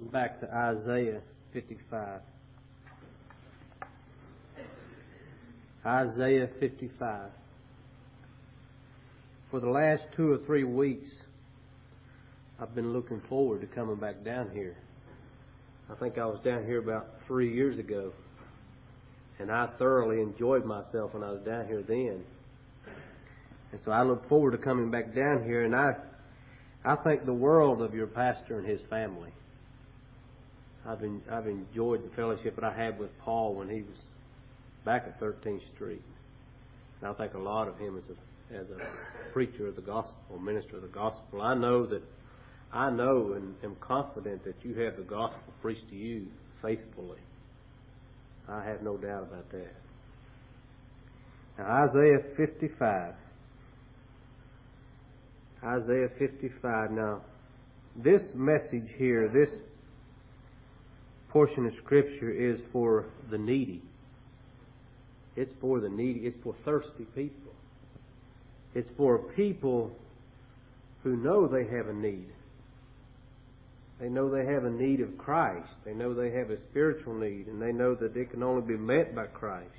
back to Isaiah 55. Isaiah 55. For the last 2 or 3 weeks, I've been looking forward to coming back down here. I think I was down here about 3 years ago, and I thoroughly enjoyed myself when I was down here then. And so I look forward to coming back down here, and I think the world of your pastor and his family. I've enjoyed the fellowship that I had with Paul when he was back at 13th Street. And I think a lot of him as a preacher of the gospel, minister of the gospel. I know and am confident that you have the gospel preached to you faithfully. I have no doubt about that. Now, Isaiah 55. Isaiah 55. Now, this message here, this portion of Scripture is for the needy. It's for the needy. It's for thirsty people. It's for people who know they have a need. They know they have a need of Christ. They know they have a spiritual need, and they know that it can only be met by Christ.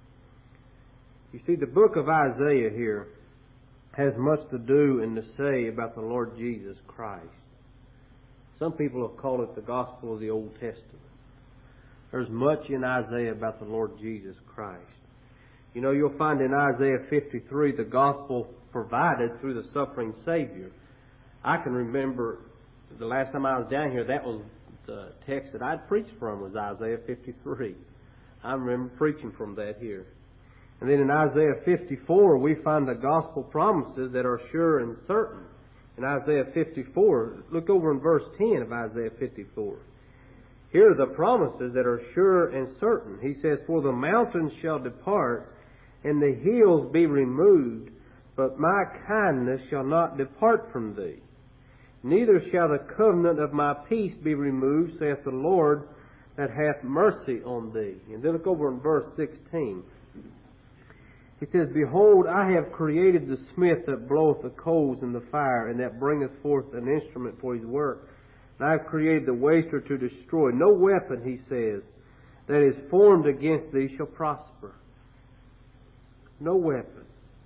You see, the book of Isaiah here has much to do and to say about the Lord Jesus Christ. Some people have called it the gospel of the Old Testament. There's much in Isaiah about the Lord Jesus Christ. You know, you'll find in Isaiah 53 the gospel provided through the suffering Savior. I can remember the last time I was down here, that was the text that I'd preached from, was Isaiah 53. I remember preaching from that here. And then in Isaiah 54, we find the gospel promises that are sure and certain. In Isaiah 54, look over in verse 10 of Isaiah 54. Here are the promises that are sure and certain. He says, "For the mountains shall depart, and the hills be removed, but my kindness shall not depart from thee. Neither shall the covenant of my peace be removed, saith the Lord, that hath mercy on thee." And then look over in verse 16. He says, "Behold, I have created the smith that bloweth the coals in the fire, and that bringeth forth an instrument for his work. And I have created the waster to destroy. No weapon," he says, "that is formed against thee shall prosper." No weapon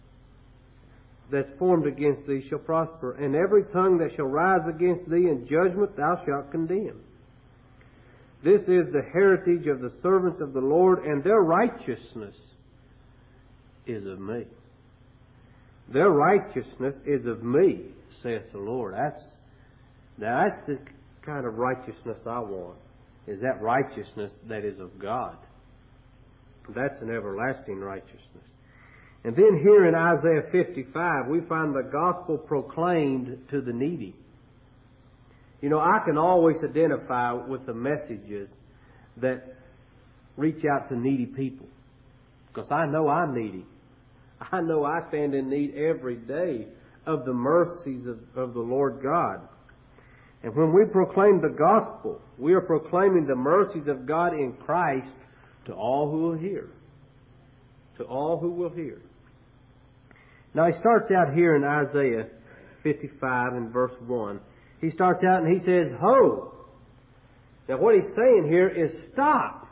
that's formed against thee shall prosper. "And every tongue that shall rise against thee in judgment thou shalt condemn. This is the heritage of the servants of the Lord, and their righteousness is of me." Their righteousness is of me, saith the Lord. That's the kind of righteousness I want, is that righteousness that is of God. That's an everlasting righteousness. And then here in Isaiah 55, we find the gospel proclaimed to the needy. You know, I can always identify with the messages that reach out to needy people, because I know I'm needy. I know I stand in need every day of the mercies of the Lord God. And when we proclaim the gospel, we are proclaiming the mercies of God in Christ to all who will hear. To all who will hear. Now he starts out here in Isaiah 55 in verse 1. He starts out and he says, "Ho!" Now what he's saying here is stop.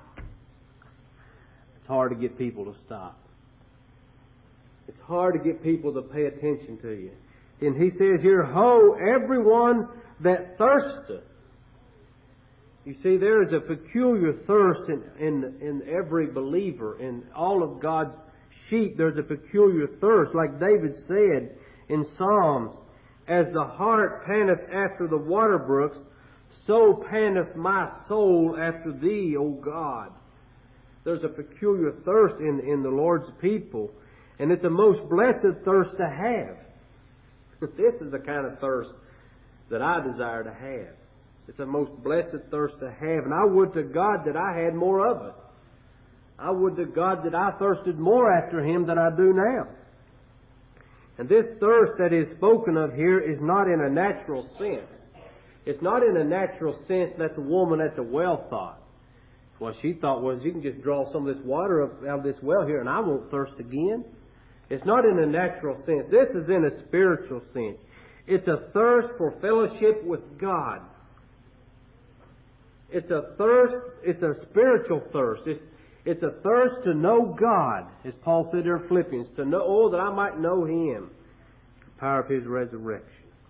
It's hard to get people to stop. It's hard to get people to pay attention to you. And he says here, "Ho, everyone that thirsteth." You see, there is a peculiar thirst in every believer. In all of God's sheep, there's a peculiar thirst. Like David said in Psalms, "As the hart panteth after the water brooks, so panteth my soul after thee, O God." There's a peculiar thirst in the Lord's people. And it's a most blessed thirst to have. This is the kind of thirst that I desire to have. It's a most blessed thirst to have. And I would to God that I had more of it. I would to God that I thirsted more after Him than I do now. And this thirst that is spoken of here is not in a natural sense. It's not in a natural sense that the woman at the well thought. What she thought was, you can just draw some of this water out of this well here and I won't thirst again. It's not in a natural sense. This is in a spiritual sense. It's a thirst for fellowship with God. It's a thirst, it's a spiritual thirst. It's a thirst to know God, as Paul said there in Philippians, to know, oh, that I might know Him, the power of His resurrection.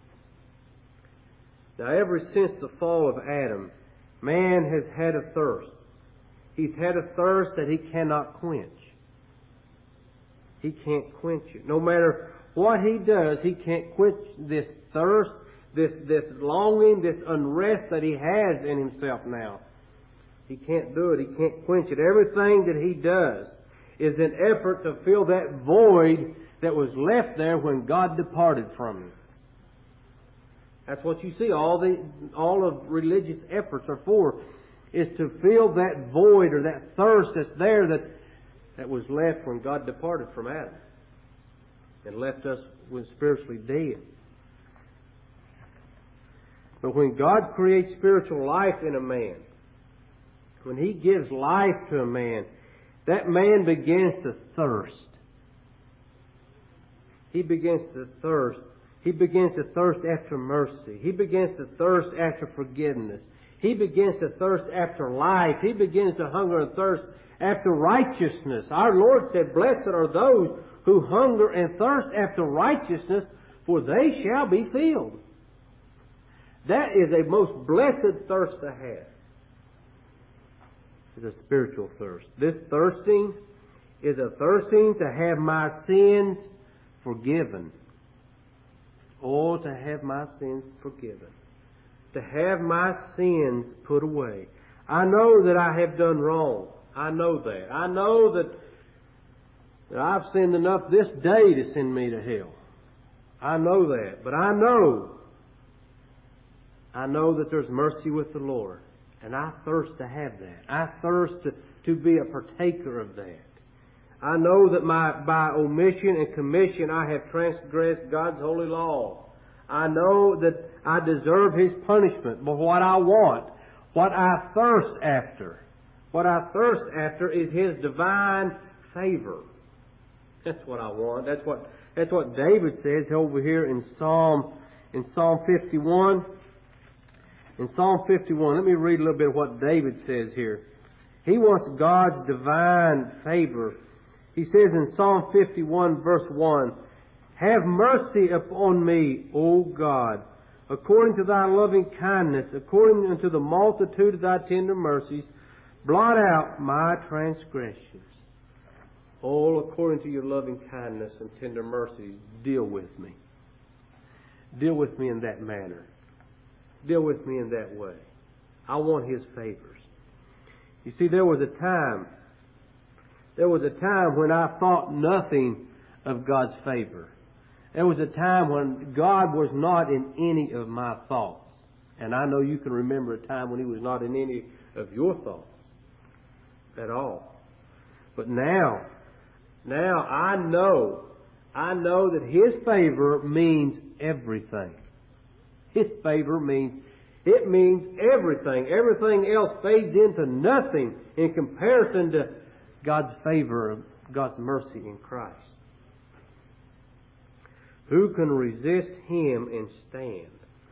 Now, ever since the fall of Adam, man has had a thirst. He's had a thirst that he cannot quench. He can't quench it. No matter what he does, he can't quench this thirst, this longing, this unrest that he has in himself now. He can't do it. He can't quench it. Everything that he does is an effort to fill that void that was left there when God departed from him. That's what you see. All of religious efforts are for, is to fill that void or that thirst that's there that was left when God departed from Adam and left us spiritually dead. But when God creates spiritual life in a man, when He gives life to a man, that man begins to thirst. He begins to thirst. He begins to thirst after mercy. He begins to thirst after forgiveness. He begins to thirst after life. He begins to hunger and thirst after righteousness. Our Lord said, "Blessed are those who hunger and thirst after righteousness, for they shall be filled." That is a most blessed thirst to have. It's a spiritual thirst. This thirsting is a thirsting to have my sins forgiven. Oh, to have my sins forgiven. To have my sins put away. I know that I have done wrong. I know that. I know that I've sinned enough this day to send me to hell. I know that. But I know that there's mercy with the Lord. And I thirst to have that. I thirst to be a partaker of that. I know that by omission and commission I have transgressed God's holy law. I know that I deserve His punishment. But what I want, what I thirst after is His divine favor. That's what I want. That's what David says over here in Psalm 51. In Psalm 51, let me read a little bit of what David says here. He wants God's divine favor. He says in Psalm 51, verse 1, "Have mercy upon me, O God, according to Thy loving kindness, according unto the multitude of Thy tender mercies, blot out my transgressions." Oh, according to Your loving kindness and tender mercies, deal with me. Deal with me in that manner. Deal with me in that way. I want His favors. You see, there was a time when I thought nothing of God's favor. There was a time when God was not in any of my thoughts. And I know you can remember a time when He was not in any of your thoughts at all. But now I know that His favor means everything. His favor means everything. Everything else fades into nothing in comparison to God's favor, God's mercy in Christ. Who can resist Him and stand?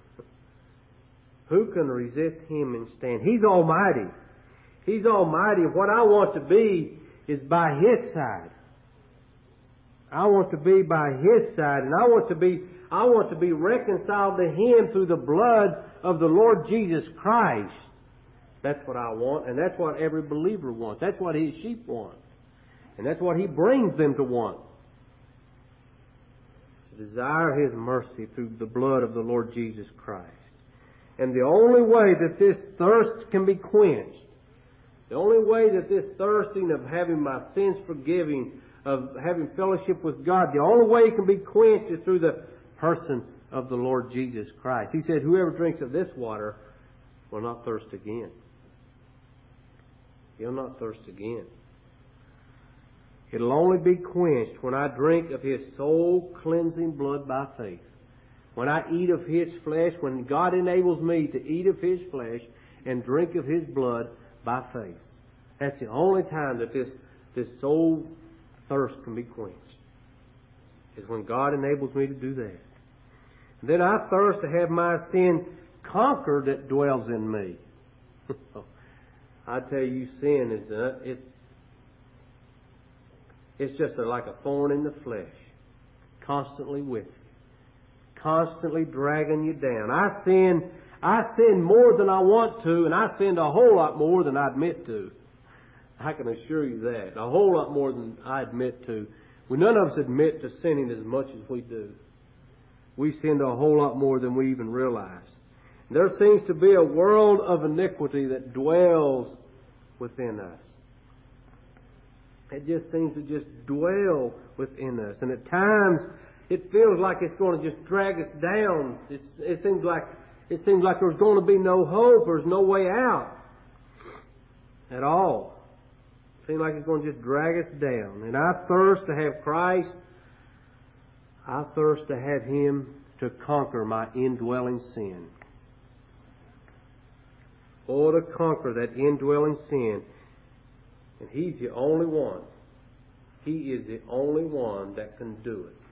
Who can resist Him and stand? He's almighty. He's almighty. What I want to be is by His side. I want to be by His side, and I want to be reconciled to Him through the blood of the Lord Jesus Christ. That's what I want, and that's what every believer wants. That's what His sheep want. And that's what He brings them to want. To desire His mercy through the blood of the Lord Jesus Christ. And the only way that this thirst can be quenched, the only way that this thirsting of having my sins forgiven, of having fellowship with God, the only way it can be quenched is through the person of the Lord Jesus Christ. He said, "Whoever drinks of this water will not thirst again." He'll not thirst again. It'll only be quenched when I drink of His soul-cleansing blood by faith. When I eat of His flesh, when God enables me to eat of His flesh and drink of His blood by faith. That's the only time that this soul thirst can be quenched. Is when God enables me to do that. And then I thirst to have my sin conquered that dwells in me. I tell you, sin is it's just like a thorn in the flesh, constantly with you, constantly dragging you down. I sin more than I want to, and I sin a whole lot more than I admit to. I can assure you that. A whole lot more than I admit to. None of us admit to sinning as much as we do. We sin a whole lot more than we even realize. There seems to be a world of iniquity that dwells within us. It just seems to just dwell within us. And at times, it feels like it's going to just drag us down. It seems like there's going to be no hope. There's no way out at all. It seems like it's going to just drag us down. And I thirst to have Christ. I thirst to have Him to conquer my indwelling sin. Or to conquer that indwelling sin. And He's the only one. He is the only one that can do it.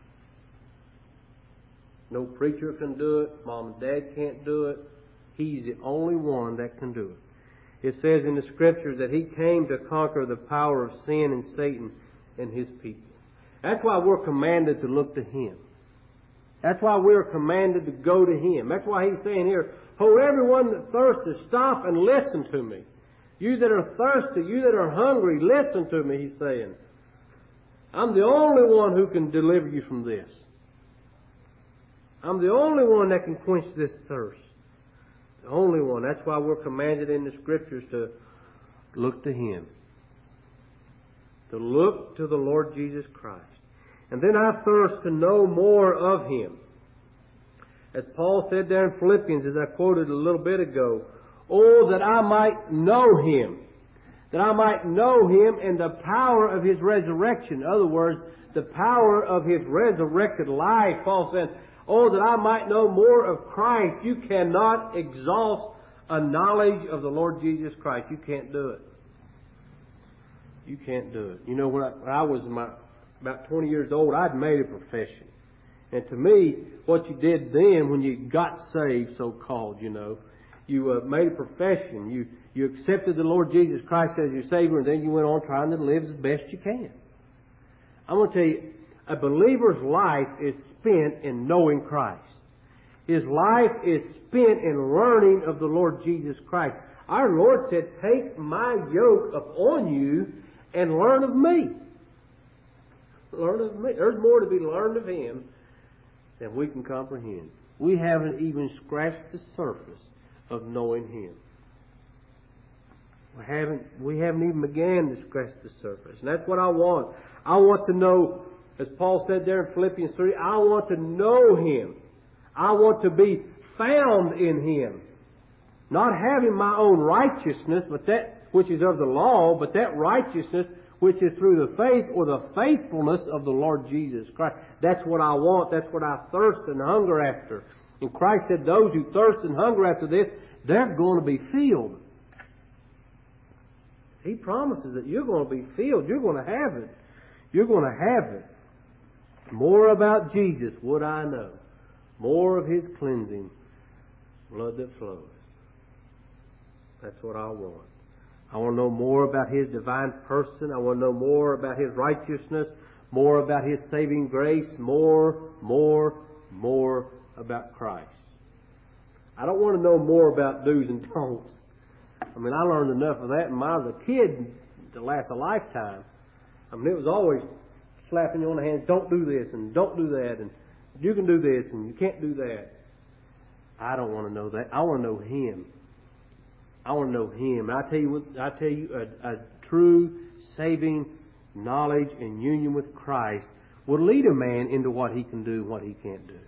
No preacher can do it. Mom and Dad can't do it. He's the only one that can do it. It says in the Scriptures that He came to conquer the power of sin and Satan and his people. That's why we're commanded to look to Him. That's why we're commanded to go to Him. That's why He's saying here, "Oh, everyone that thirsts, stop and listen to me. You that are thirsty, you that are hungry, listen to me," He's saying. I'm the only one who can deliver you from this. I'm the only one that can quench this thirst. The only one. That's why we're commanded in the Scriptures to look to Him. To look to the Lord Jesus Christ. And then I thirst to know more of Him. As Paul said there in Philippians, as I quoted a little bit ago, "Oh, that I might know Him." That I might know Him and the power of His resurrection. In other words, the power of His resurrected life. Paul said, "Oh, that I might know more of Christ." You cannot exhaust a knowledge of the Lord Jesus Christ. You can't do it. You can't do it. You know, when I was about 20 years old, I'd made a profession. And to me, what you did then when you got saved, so-called, you made a profession. You accepted the Lord Jesus Christ as your Savior, and then you went on trying to live as best you can. I'm going to tell you, a believer's life is spent in knowing Christ. His life is spent in learning of the Lord Jesus Christ. Our Lord said, "Take my yoke upon you and learn of me." Learn of me. There's more to be learned of Him than we can comprehend. We haven't even scratched the surface of knowing Him. We haven't even began to scratch the surface. And that's what I want. I want to know, as Paul said there in Philippians 3, I want to know Him. I want to be found in Him. Not having my own righteousness, but that which is of the law, but that righteousness which is through the faith or the faithfulness of the Lord Jesus Christ. That's what I want. That's what I thirst and hunger after. And Christ said, those who thirst and hunger after this, they're going to be filled. He promises that you're going to be filled. You're going to have it. You're going to have it. More about Jesus would I know. More of His cleansing blood that flows. That's what I want. I want to know more about His divine person. I want to know more about His righteousness. More about His saving grace. More about Christ. I don't want to know more about do's and don'ts. I mean, I learned enough of that when I was a kid to last a lifetime. I mean, it was always slapping you on the hand, don't do this and don't do that, and you can do this and you can't do that. I don't want to know that. I want to know Him. I want to know Him. And I tell you, a true saving knowledge and union with Christ will lead a man into what he can do and what he can't do.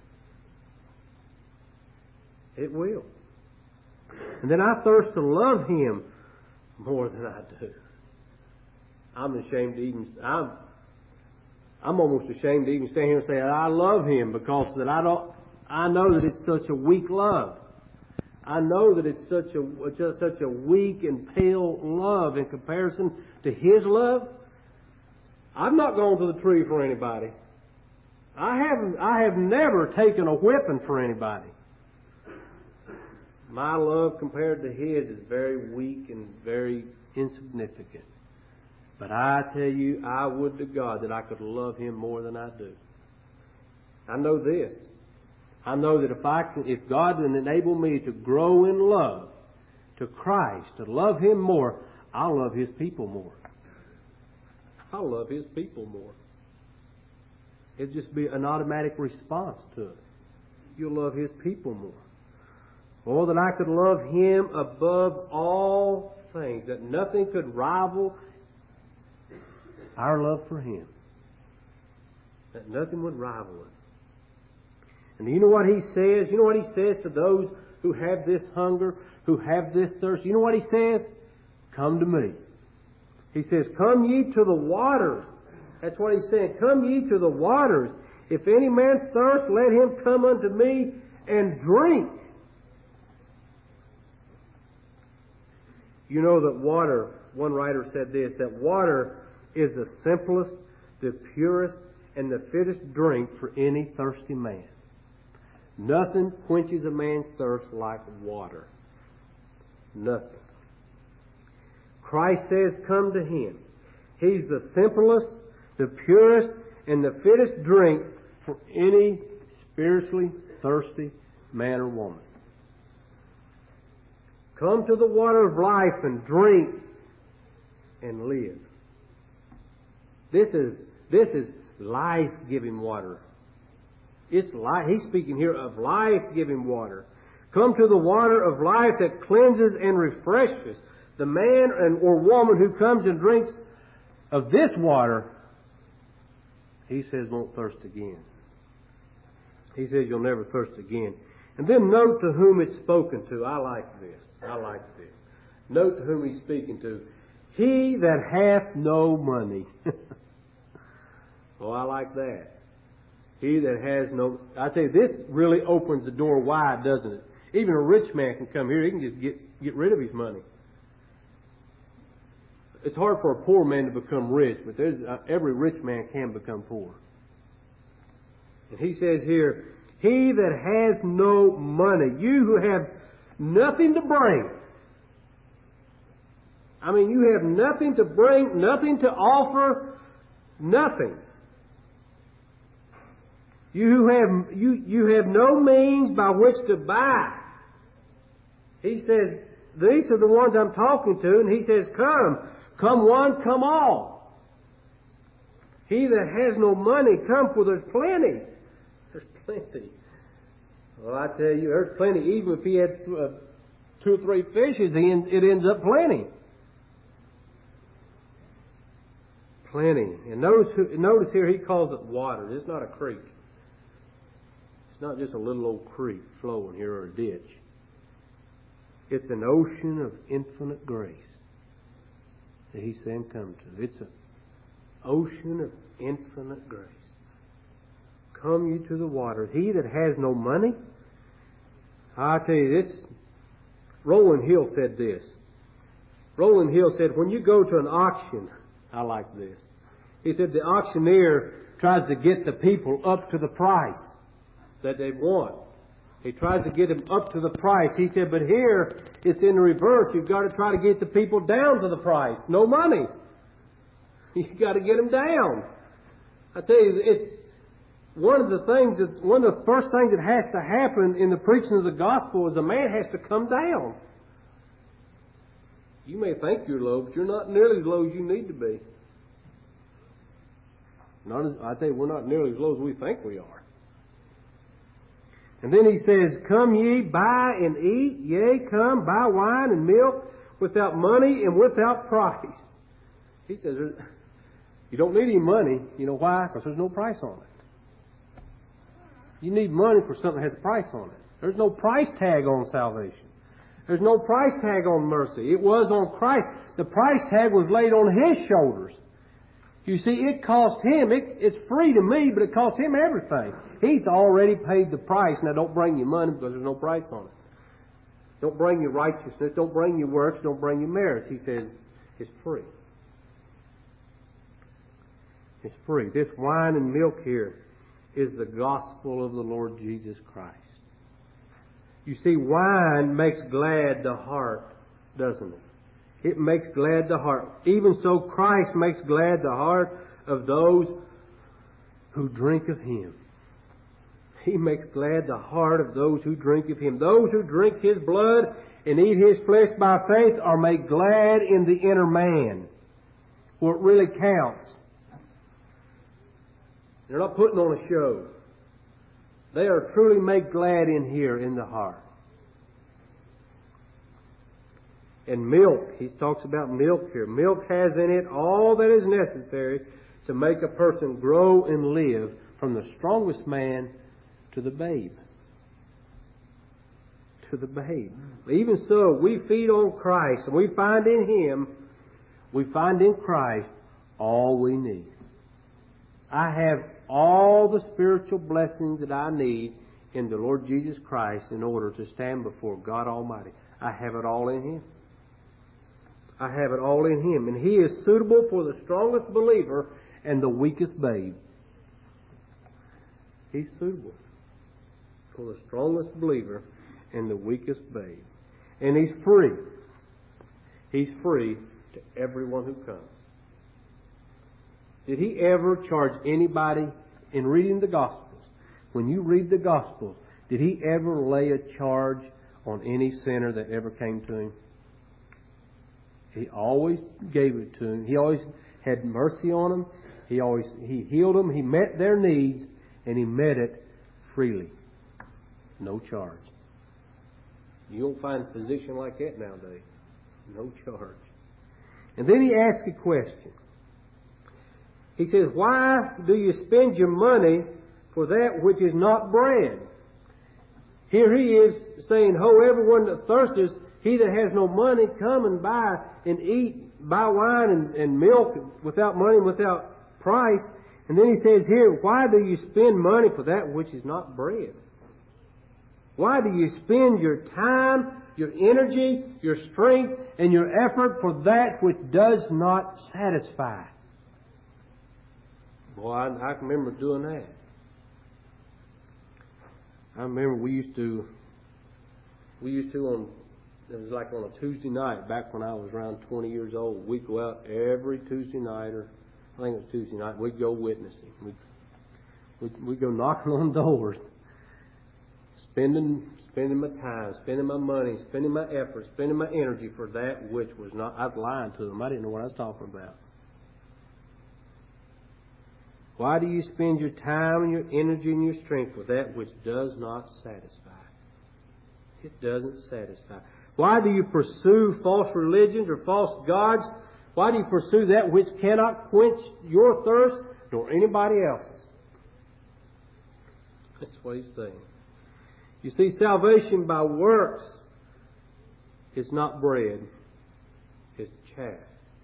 It will. And then I thirst to love Him more than I do. I'm ashamed to even. I'm almost ashamed to even stand here and say I love Him because that I know that it's such a weak love. I know that it's such a weak and pale love in comparison to His love. I've not gone to the tree for anybody. I have never taken a whipping for anybody. My love compared to His is very weak and very insignificant. But I tell you, I would to God that I could love Him more than I do. I know this. I know that if God would enable me to grow in love to Christ, to love Him more, I'll love His people more. I'll love His people more. It'll just be an automatic response to it. You'll love His people more. Oh, that I could love Him above all things, that nothing could rival our love for Him. That nothing would rival it. And you know what He says? You know what He says to those who have this hunger, who have this thirst? You know what He says? Come to me. He says, come ye to the waters. That's what He's saying. Come ye to the waters. If any man thirst, let him come unto me and drink. You know that water, one writer said this, that water is the simplest, the purest, and the fittest drink for any thirsty man. Nothing quenches a man's thirst like water. Nothing. Christ says, come to Him. He's the simplest, the purest, and the fittest drink for any spiritually thirsty man or woman. Come to the water of life and drink and live. This is life-giving water. It's life. He's speaking here of life-giving water. Come to the water of life that cleanses and refreshes. The man or woman who comes and drinks of this water, He says, won't thirst again. He says you'll never thirst again. And then note to whom it's spoken to. I like this. Note to whom He's speaking to. He that hath no money. Oh, I like that. He that has no... I tell you, this really opens the door wide, doesn't it? Even a rich man can come here. He can just get rid of his money. It's hard for a poor man to become rich, but every rich man can become poor. And He says here, he that has no money, you who have nothing to bring. I mean, you have nothing to bring, nothing to offer, nothing. You have no means by which to buy. He says, these are the ones I'm talking to, and He says, come one, come all. He that has no money, come, for there's plenty. There's plenty. Well, I tell you, there's plenty. Even if he had 2 or 3 fishes, it ends up plenty. Plenty. And notice here He calls it water. It's not a creek. It's not just a little old creek flowing here or a ditch. It's an ocean of infinite grace that He's saying come to. It's an ocean of infinite grace. Come you to the water. He that has no money, I tell you this, Roland Hill said this. Roland Hill said, when you go to an auction, I like this. He said the auctioneer tries to get the people up to the price that they want. He tries to get them up to the price. He said, but here it's in reverse. You've got to try to get the people down to the price. No money. You've got to get them down. I tell you, it's one of the first things that has to happen in the preaching of the gospel is a man has to come down. You may think you're low, but you're not nearly as low as you need to be. I tell you, we're not nearly as low as we think we are. And then He says, come ye, buy and eat, yea, come, buy wine and milk without money and without price. He says, you don't need any money. You know why? Because there's no price on it. You need money for something that has a price on it. There's no price tag on salvation. There's no price tag on mercy. It was on Christ. The price tag was laid on His shoulders. You see, it cost Him. It's free to me, but it cost Him everything. He's already paid the price. Now, don't bring your money because there's no price on it. Don't bring your righteousness. Don't bring your works. Don't bring your merits. He says it's free. It's free. This wine and milk here is the gospel of the Lord Jesus Christ. You see, wine makes glad the heart, doesn't it? It makes glad the heart. Even so, Christ makes glad the heart of those who drink of Him. He makes glad the heart of those who drink of Him. Those who drink His blood and eat His flesh by faith are made glad in the inner man, where it really counts. They're not putting on a show. They are truly made glad in here, in the heart. And milk, he talks about milk here. Milk has in it all that is necessary to make a person grow and live from the strongest man to the babe. To the babe. Even so, we feed on Christ, and we find in Christ all we need. I have all the spiritual blessings that I need in the Lord Jesus Christ in order to stand before God Almighty. I have it all in Him. I have it all in Him. And He is suitable for the strongest believer and the weakest babe. He's suitable for the strongest believer and the weakest babe. And He's free. He's free to everyone who comes. Did He ever charge anybody in reading the Gospels? When you read the Gospels, did He ever lay a charge on any sinner that ever came to Him? He always gave it to him. He always had mercy on them. He healed them. He met their needs, and He met it freely. No charge. You won't find a physician like that nowadays. No charge. And then He asks a question. He says, why do you spend your money for that which is not bread? Here He is saying, ho, everyone that thirsteth, he that has no money, come and buy and eat, buy wine and milk without money, without price. And then He says here, why do you spend money for that which is not bread? Why do you spend your time, your energy, your strength, and your effort for that which does not satisfy? Boy, I can remember doing that. I remember we used to it was like on a Tuesday night, back when I was around 20 years old, we'd go out every Tuesday night, or I think it was Tuesday night, we'd go witnessing. We'd go knocking on doors, spending my time, spending my money, spending my effort, spending my energy for that which was not. I was lying to them. I didn't know what I was talking about. Why do you spend your time and your energy and your strength for that which does not satisfy? It doesn't satisfy. Why do you pursue false religions or false gods? Why do you pursue that which cannot quench your thirst nor anybody else's? That's what He's saying. You see, salvation by works is not bread. It's chaff.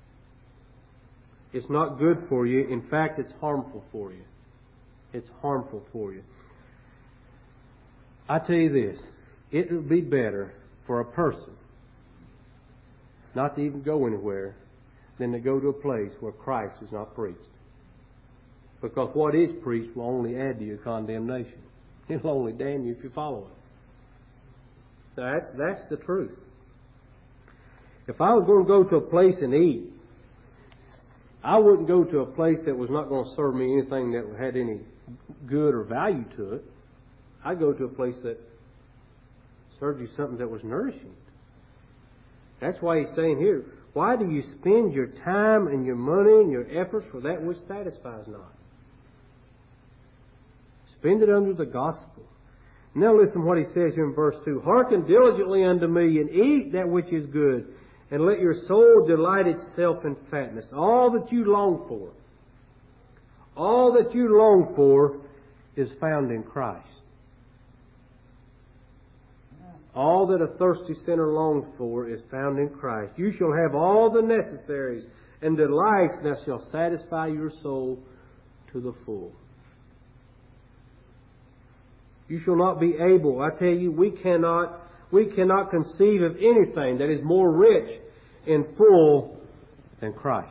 It's not good for you. In fact, it's harmful for you. It's harmful for you. I tell you this. It would be better for a person not to even go anywhere than to go to a place where Christ is not preached. Because what is preached will only add to your condemnation. It'll only damn you if you follow it. Now, that's the truth. If I was going to go to a place and eat, I wouldn't go to a place that was not going to serve me anything that had any good or value to it. I'd go to a place that served you something that was nourishing. That's why He's saying here, why do you spend your time and your money and your efforts for that which satisfies not? Spend it under the gospel. Now listen what He says here in verse 2. Hearken diligently unto me, and eat that which is good, and let your soul delight itself in fatness. All that you long for is found in Christ. All that a thirsty sinner longs for is found in Christ. You shall have all the necessaries and delights that shall satisfy your soul to the full. You shall not be able, I tell you, we cannot conceive of anything that is more rich and full than Christ.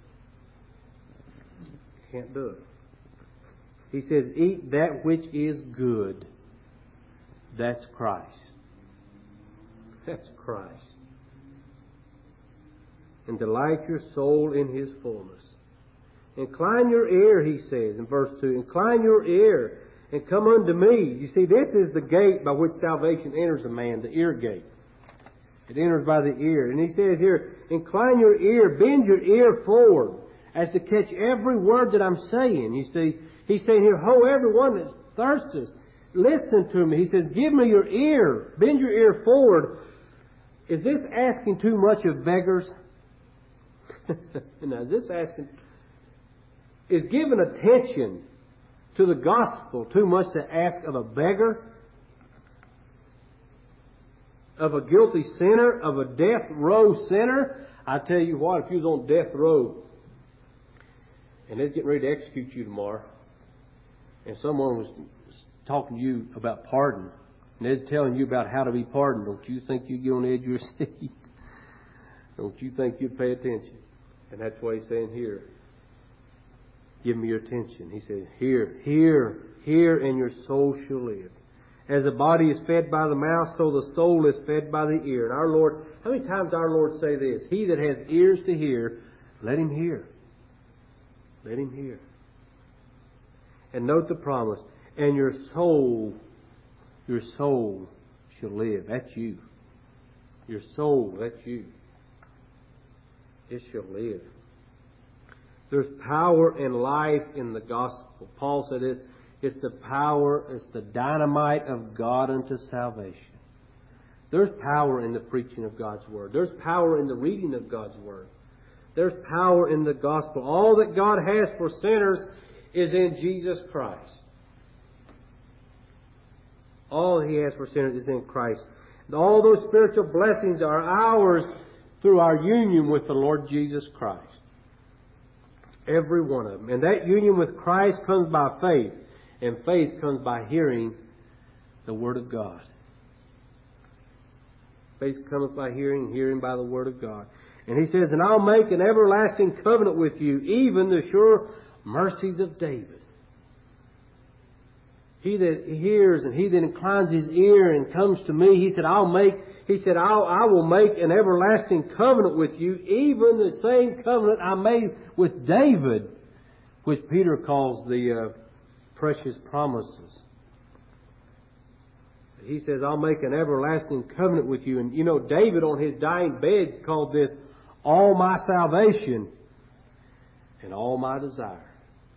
You can't do it. He says, eat that which is good. That's Christ. That's Christ. And delight your soul in His fullness. Incline your ear, He says in verse 2. Incline your ear and come unto me. You see, this is the gate by which salvation enters a man, the ear gate. It enters by the ear. And He says here, incline your ear, bend your ear forward as to catch every word that I'm saying. You see, He's saying here, ho, everyone that thirsteth, listen to me. He says, give me your ear, bend your ear forward. Is this asking too much of beggars? Now, is this asking... Is giving attention to the gospel too much to ask of a beggar? Of a guilty sinner? Of a death row sinner? I tell you what, if you was on death row and they're getting ready to execute you tomorrow, and someone was talking to you about pardon, and they're telling you about how to be pardoned, don't you think you'd get on the edge of your seat? Don't you think you'd pay attention? And that's what He's saying here. Give me your attention. He says, hear, and your soul shall live. As the body is fed by the mouth, so the soul is fed by the ear. And our Lord, how many times our Lord say this? He that has ears to hear, let him hear. Let him hear. And note the promise. And your soul shall live. That's you. Your soul, that's you. It shall live. There's power and life in the gospel. Paul said it's the power, it's the dynamite of God unto salvation. There's power in the preaching of God's Word. There's power in the reading of God's Word. There's power in the gospel. All that God has for sinners is in Jesus Christ. All He has for sinners is in Christ. And all those spiritual blessings are ours through our union with the Lord Jesus Christ. Every one of them. And that union with Christ comes by faith. And faith comes by hearing the Word of God. Faith comes by hearing, and hearing by the Word of God. And He says, and I'll make an everlasting covenant with you, even the sure mercies of David. He that hears and he that inclines his ear and comes to me, He said, I will make an everlasting covenant with you, even the same covenant I made with David, which Peter calls the precious promises. He says, I'll make an everlasting covenant with you. And you know, David on his dying bed called this all my salvation and all my desire.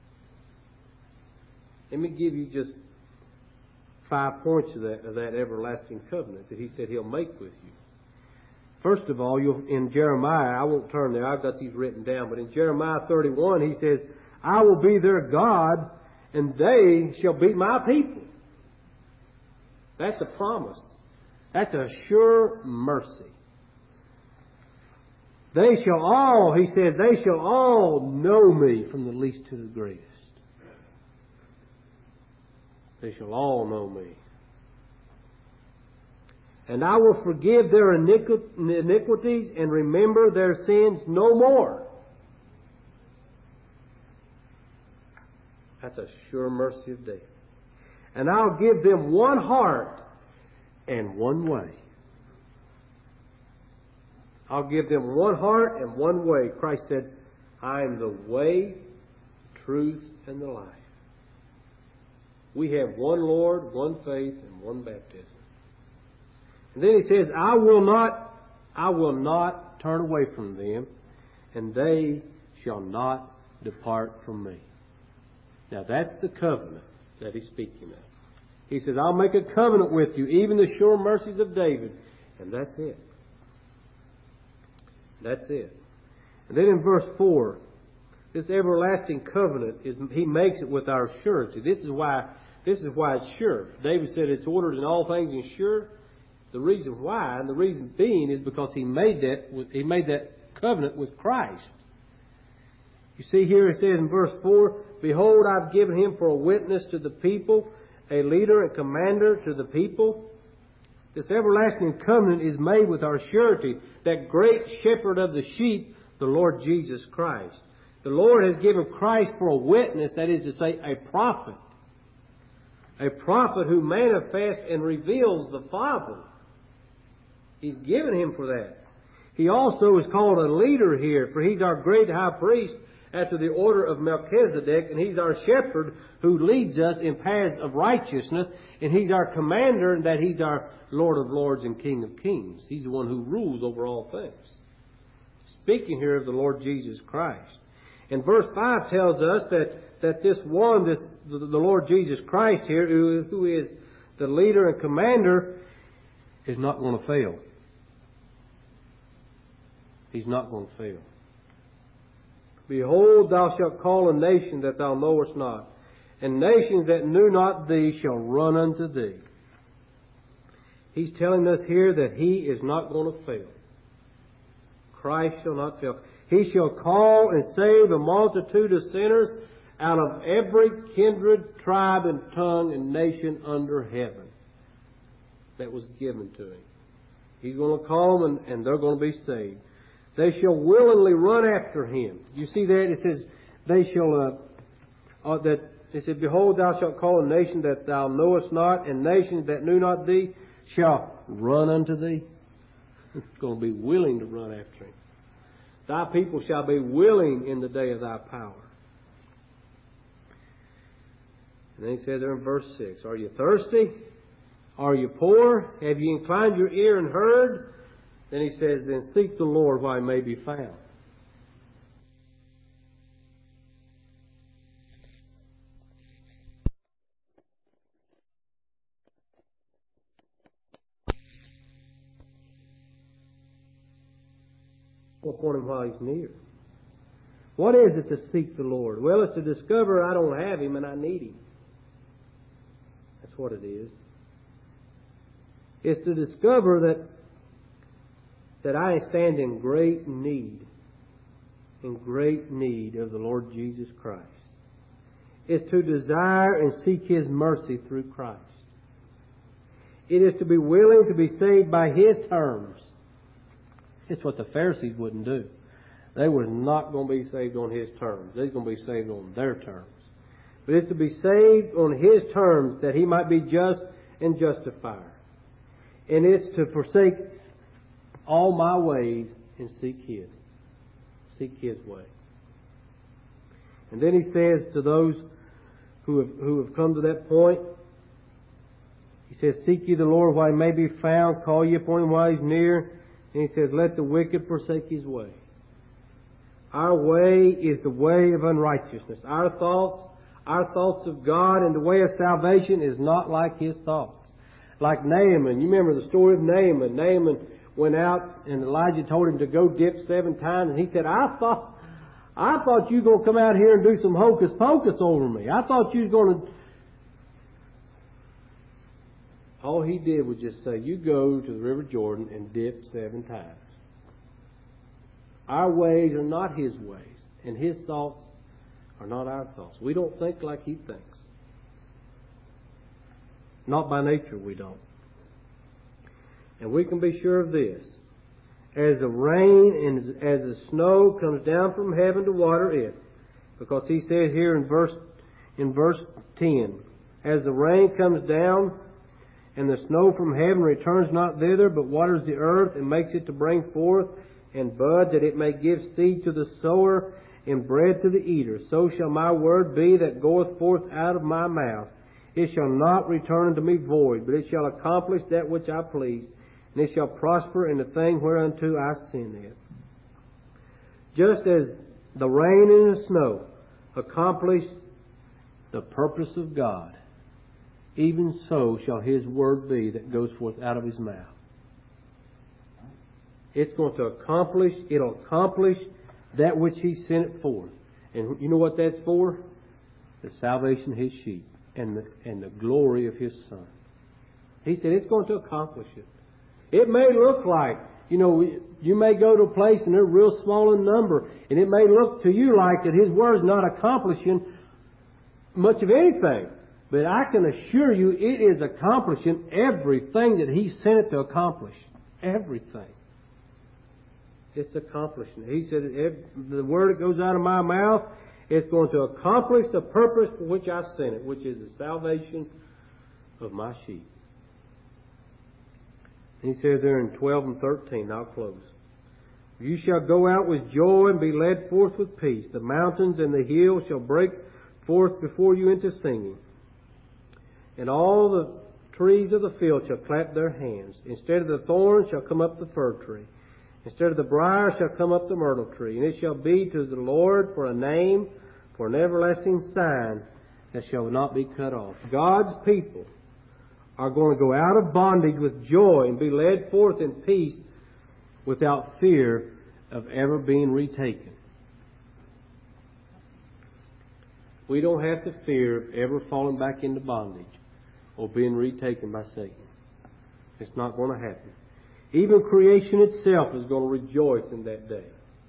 Let me give you just 5 points of that everlasting covenant that He said He'll make with you. First of all, in Jeremiah, I won't turn there, I've got these written down, but in Jeremiah 31, He says, I will be their God, and they shall be my people. That's a promise. That's a sure mercy. They shall all, He said, they shall all know me from the least to the greatest. They shall all know me. And I will forgive their iniquities and remember their sins no more. That's a sure mercy of David. And I'll give them one heart and one way. I'll give them one heart and one way. Christ said, I am the way, truth, and the life. We have one Lord, one faith, and one baptism. And then He says, I will not turn away from them, and they shall not depart from me. Now that's the covenant that He's speaking of. He says, I'll make a covenant with you, even the sure mercies of David. And that's it. That's it. And then in verse 4, this everlasting covenant, He makes it with our surety. This is why it's sure. David said it's ordered in all things and sure. The reason why, and the reason being, is because He made that covenant with Christ. You see here it says in verse 4, Behold, I've given him for a witness to the people, a leader and commander to the people. This everlasting covenant is made with our surety, that great shepherd of the sheep, the Lord Jesus Christ. The Lord has given Christ for a witness, that is to say, a prophet. A prophet who manifests and reveals the Father. He's given him for that. He also is called a leader here, for he's our great high priest after the order of Melchizedek, and he's our shepherd who leads us in paths of righteousness, and he's our commander, and that he's our Lord of lords and King of kings. He's the one who rules over all things. Speaking here of the Lord Jesus Christ. And verse 5 tells us that the Lord Jesus Christ here, who is the leader and commander, is not going to fail. He's not going to fail. Behold, thou shalt call a nation that thou knowest not, and nations that knew not thee shall run unto thee. He's telling us here that he is not going to fail. Christ shall not fail. He shall call and save a multitude of sinners out of every kindred, tribe, and tongue and nation under heaven that was given to him. He's going to call them, and they're going to be saved. They shall willingly run after him. You see that? It says, they shall, it says, behold, thou shalt call a nation that thou knowest not, and nations that knew not thee shall run unto thee. It's going to be willing to run after him. Thy people shall be willing in the day of thy power. And then he says there in verse 6, are you thirsty? Are you poor? Have you inclined your ear and heard? Then he says, then seek the Lord while he may be found. Upon him while he's near. What is it to seek the Lord? Well, it's to discover I don't have him and I need him. That's what it is. It's to discover that I stand in great need of the Lord Jesus Christ. It's to desire and seek his mercy through Christ. It is to be willing to be saved by his terms. It's what the Pharisees wouldn't do. They were not going to be saved on his terms. They're going to be saved on their terms. But it's to be saved on his terms that he might be just and justifier. And it's to forsake all my ways and seek his. Seek his way. And then he says to those who have come to that point, he says, seek ye the Lord while he may be found, call ye upon him while he's near. And he says, let the wicked forsake his way. Our way is the way of unrighteousness. Our thoughts of God and the way of salvation is not like his thoughts. Like Naaman. You remember the story of Naaman. Naaman went out and Elijah told him to go dip 7 times. And he said, I thought you were going to come out here and do some hocus pocus over me. I thought you was going to... All he did was just say, you go to the River Jordan and dip 7 times. Our ways are not his ways. And his thoughts are not our thoughts. We don't think like he thinks. Not by nature we don't. And we can be sure of this. As the rain and as the snow comes down from heaven to water it. Because he says here in verse 10, as the rain comes down and the snow from heaven returns not thither, but waters the earth and makes it to bring forth and bud, that it may give seed to the sower and bread to the eater. So shall my word be that goeth forth out of my mouth. It shall not return unto me void, but it shall accomplish that which I please, and it shall prosper in the thing whereunto I send it. Just as the rain and the snow accomplish the purpose of God, even so shall his word be that goes forth out of his mouth. It's going to accomplish, it'll accomplish that which he sent it forth. And you know what that's for? The salvation of his sheep and the glory of his Son. He said it's going to accomplish it. It may look like, you may go to a place and they're real small in number, and it may look to you like that his word's not accomplishing much of anything. But I can assure you it is accomplishing everything that he sent it to accomplish. Everything. It's accomplishing. He said, the word that goes out of my mouth is going to accomplish the purpose for which I sent it, which is the salvation of my sheep. He says there in 12 and 13, I'll close. You shall go out with joy and be led forth with peace. The mountains and the hills shall break forth before you into singing. And all the trees of the field shall clap their hands. Instead of the thorns shall come up the fir tree. Instead of the briar shall come up the myrtle tree. And it shall be to the Lord for a name, for an everlasting sign that shall not be cut off. God's people are going to go out of bondage with joy and be led forth in peace without fear of ever being retaken. We don't have to fear of ever falling back into bondage or being retaken by Satan. It's not going to happen. Even creation itself is going to rejoice in that day.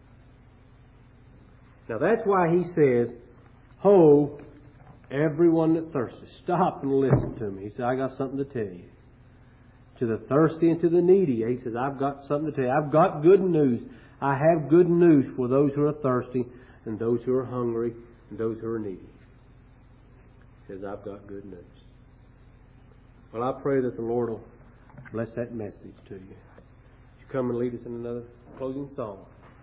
Now that's why he says, Ho, everyone that thirsteth. Stop and listen to me. He said, I got something to tell you. To the thirsty and to the needy. He says, I've got something to tell you. I've got good news. I have good news for those who are thirsty and those who are hungry and those who are needy. He says, I've got good news. Well, I pray that the Lord will bless that message to you. Would you come and lead us in another closing song?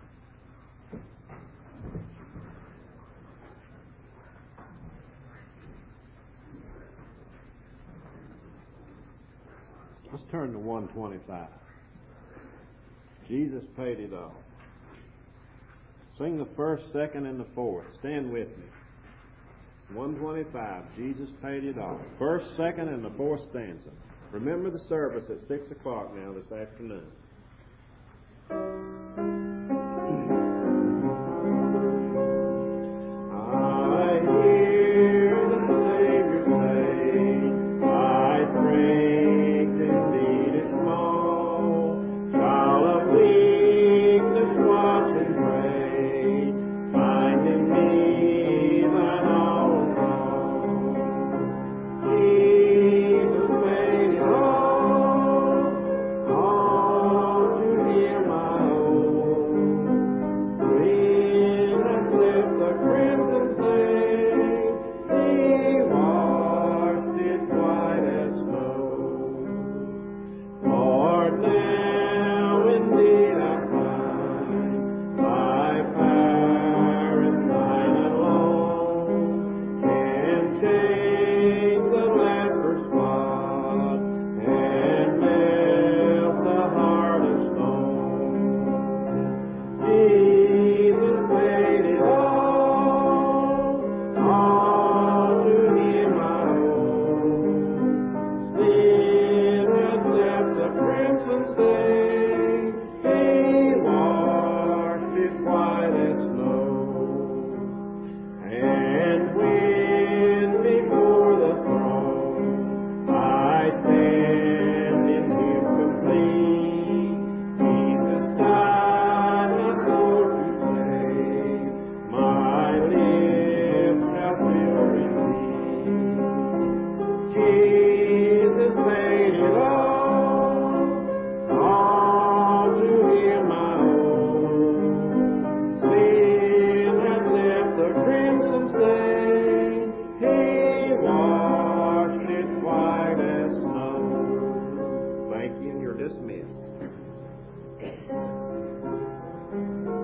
Let's turn to 125. Jesus paid it all. Sing the first, second, and the fourth. Stand with me. 125. Jesus paid it all. First, second, and the fourth stanza. Remember the service at 6 o'clock now this afternoon.